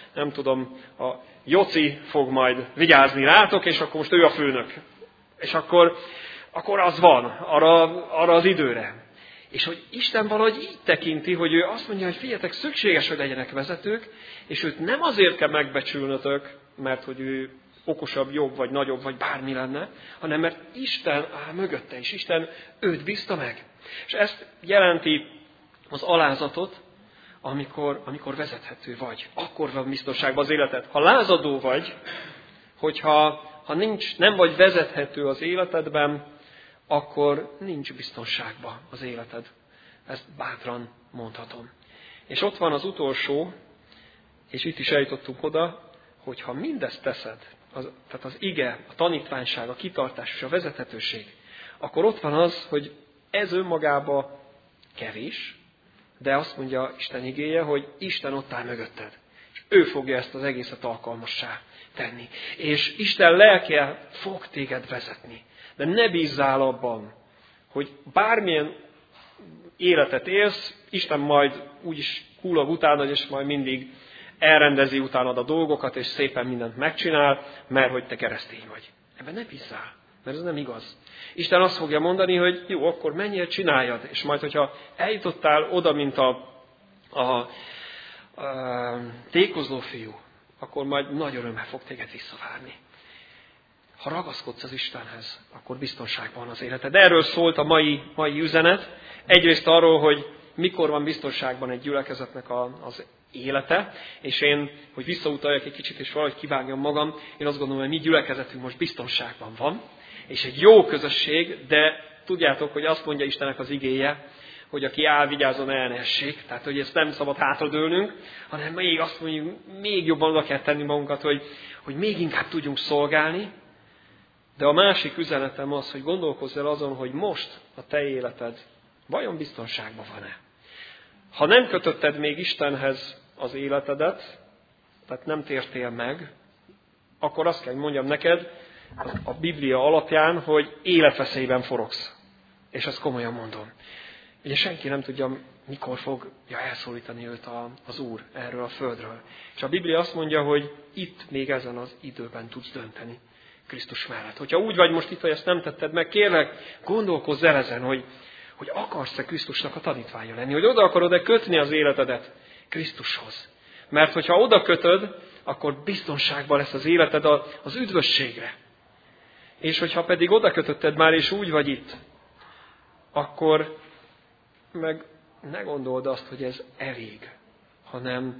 a Joci fog majd vigyázni rátok, és akkor most ő a főnök. És akkor az van, arra az időre. És hogy Isten valahogy így tekinti, hogy ő azt mondja, hogy figyeljetek, szükséges, hogy legyenek vezetők, és őt nem azért kell megbecsülnötök, mert hogy ő okosabb, jobb, vagy nagyobb, vagy bármi lenne, hanem mert Isten áll mögötte, és Isten őt bízta meg. És ezt jelenti az alázatot, amikor vezethető vagy. Akkor van biztonságban az életed. Ha lázadó vagy, hogyha nem vagy vezethető az életedben, akkor nincs biztonságban az életed. Ezt bátran mondhatom. És ott van az utolsó, és itt is eljutottunk oda, hogy ha mindezt teszed, tehát az ige, a tanítványság, a kitartás és a vezethetőség, akkor ott van az, hogy ez önmagában kevés, de azt mondja Isten igéje, hogy Isten ott áll mögötted. És ő fogja ezt az egészet alkalmassá tenni. És Isten lelke fog téged vezetni. De ne bízzál abban, hogy bármilyen életet élsz, Isten majd úgyis kúlog utánad, és majd mindig elrendezi utánad a dolgokat, és szépen mindent megcsinál, mert hogy te keresztény vagy. Ebben ne bízzál, mert ez nem igaz. Isten azt fogja mondani, hogy jó, akkor menjél, csináljad, és majd, hogyha eljutottál oda, mint a tékozló fiú, akkor majd nagy örömmel fog téged visszavárni. Ha ragaszkodsz az Istenhez, akkor biztonságban van az életed. De erről szólt a mai üzenet. Egyrészt arról, hogy mikor van biztonságban egy gyülekezetnek az élete, és én, hogy visszautaljak egy kicsit, és valahogy kivágjam magam, én azt gondolom, hogy mi gyülekezetünk most biztonságban van, és egy jó közösség, de tudjátok, hogy azt mondja Istennek az igéje, hogy aki áll, vigyázzon, el ne essék. Tehát, hogy ezt nem szabad hátradőlnünk, hanem még azt mondjuk, még jobban oda kell tenni magunkat, hogy még inkább tudjunk szolgálni. De a másik üzenetem az, hogy gondolkozz el azon, hogy most a te életed vajon biztonságban van-e. Ha nem kötötted még Istenhez az életedet, tehát nem tértél meg, akkor azt kell, hogy mondjam neked a Biblia alapján, hogy életveszélyben forogsz. És ezt komolyan mondom. Ugye senki nem tudja, mikor fogja elszólítani őt az Úr erről a földről. És a Biblia azt mondja, hogy itt még ezen az időben tudsz dönteni Krisztus mellett. Hogyha úgy vagy most itt, hogy ezt nem tetted meg, kérlek, gondolkozz el ezen, hogy akarsz-e Krisztusnak a tanítványa lenni, hogy oda akarod-e kötni az életedet Krisztushoz. Mert hogyha oda kötöd, akkor biztonságban lesz az életed az üdvösségre. És hogyha pedig oda kötötted már, és úgy vagy itt, akkor meg ne gondold azt, hogy ez elég, hanem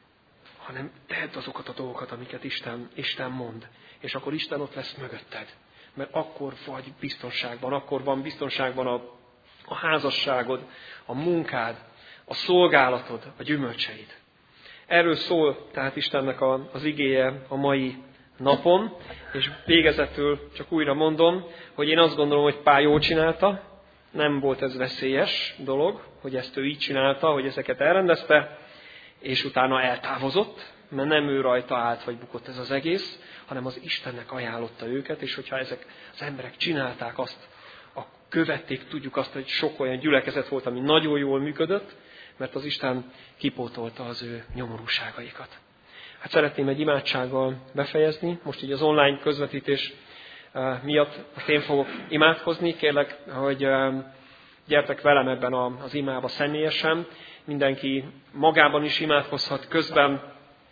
tedd azokat a dolgokat, amiket Isten mond. És akkor Isten ott lesz mögötted. Mert akkor vagy biztonságban, akkor van biztonságban a házasságod, a munkád, a szolgálatod, a gyümölcseid. Erről szól tehát Istennek az igéje a mai napon, és végezetül csak újra mondom, hogy én azt gondolom, hogy Pál jól csinálta, nem volt ez veszélyes dolog, hogy ezt ő így csinálta, hogy ezeket elrendezte, és utána eltávozott, mert nem ő rajta állt, vagy bukott ez az egész, hanem az Istennek ajánlotta őket, és hogyha ezek az emberek csinálták azt, követték, tudjuk azt, hogy sok olyan gyülekezet volt, ami nagyon jól működött, mert az Isten kipótolta az ő nyomorúságaikat. Hát szeretném egy imádsággal befejezni. Most így az online közvetítés miatt azt én fogok imádkozni. Kérlek, hogy gyertek velem ebben az imába személyesen. Mindenki magában is imádkozhat közben,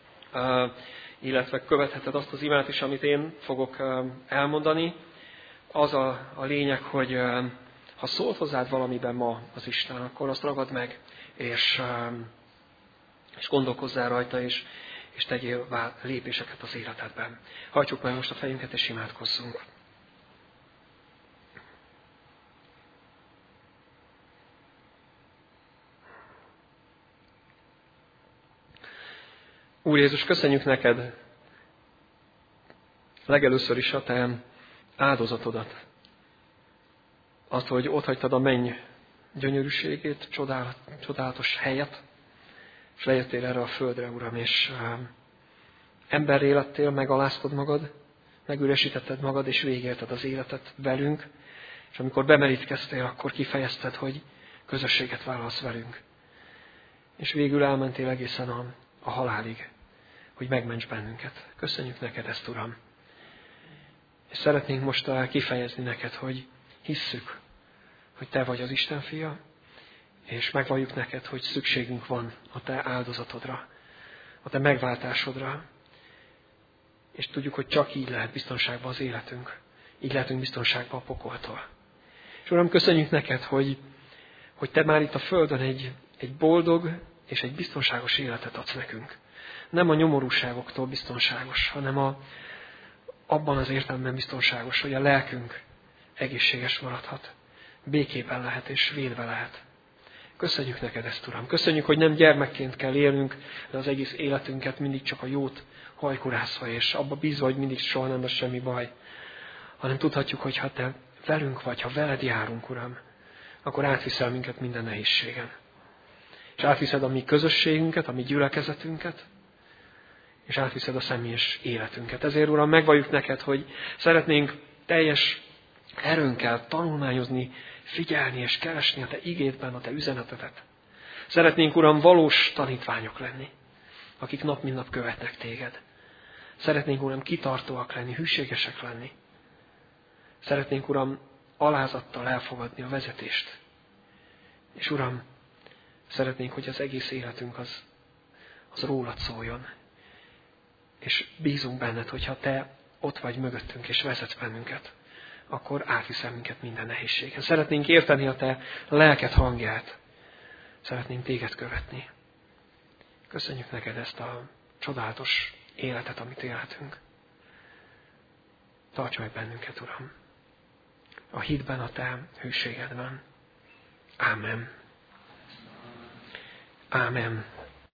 illetve követheted azt az imát is, amit én fogok elmondani. Az a lényeg, hogy ha szólt hozzád valamiben ma az Isten, akkor azt ragad meg, és gondolkozzál rajta, és tegyél lépéseket az életedben. Hajtsuk meg most a fejünket, és imádkozzunk. Úr Jézus, köszönjük neked legelőször is a te áldozatodat. Azt, hogy otthagytad a menny gyönyörűségét, csodálatos helyet, és lejöttél erre a földre, Uram, és emberré lettél, megaláztad magad, megüresítetted magad, és végélted az életet velünk, És amikor bemerítkeztél, akkor kifejezted, hogy közösséget vállalsz velünk. És végül elmentél egészen a halálig, hogy megments bennünket. Köszönjük neked ezt, Uram. És szeretnénk most kifejezni neked, hogy hisszük, hogy te vagy az Isten fia, és megvalljuk neked, hogy szükségünk van a te áldozatodra, a te megváltásodra, és tudjuk, hogy csak így lehet biztonságban az életünk. Így lehetünk biztonságban a pokoltól. És Uram, köszönjük neked, hogy te már itt a Földön egy boldog és egy biztonságos életet adsz nekünk. Nem a nyomorúságoktól biztonságos, hanem abban az értelemben biztonságos, hogy a lelkünk egészséges maradhat, békében lehet és védve lehet. Köszönjük neked ezt, Uram. Köszönjük, hogy nem gyermekként kell élnünk, de az egész életünket mindig csak a jót hajkurászva, és abba bízva, hogy mindig soha nem lesz semmi baj, hanem tudhatjuk, hogy ha te velünk vagy, ha veled járunk, Uram, akkor átviszel minket minden nehézségen. És átviszed a mi közösségünket, a mi gyülekezetünket, és átviszed a személyes életünket. Ezért, Uram, megvalljuk neked, hogy szeretnénk teljes erőnkkel tanulmányozni, figyelni és keresni a te igédben a te üzenetedet. Szeretnénk, Uram, valós tanítványok lenni, akik nap mint nap követnek téged. Szeretnénk, Uram, kitartóak lenni, hűségesek lenni. Szeretnénk, Uram, alázattal elfogadni a vezetést. És, Uram, szeretnénk, hogy az egész életünk az rólad szóljon. És bízunk benned, hogyha te ott vagy mögöttünk és vezetsz bennünket, akkor átviszel minket minden nehézségen. Szeretnénk érteni a te lelked hangját. Szeretnénk téged követni. Köszönjük neked ezt a csodálatos életet, amit élhetünk. Tarts meg bennünket, Uram, a hitben, a te hűségedben. Ámen. Ámen.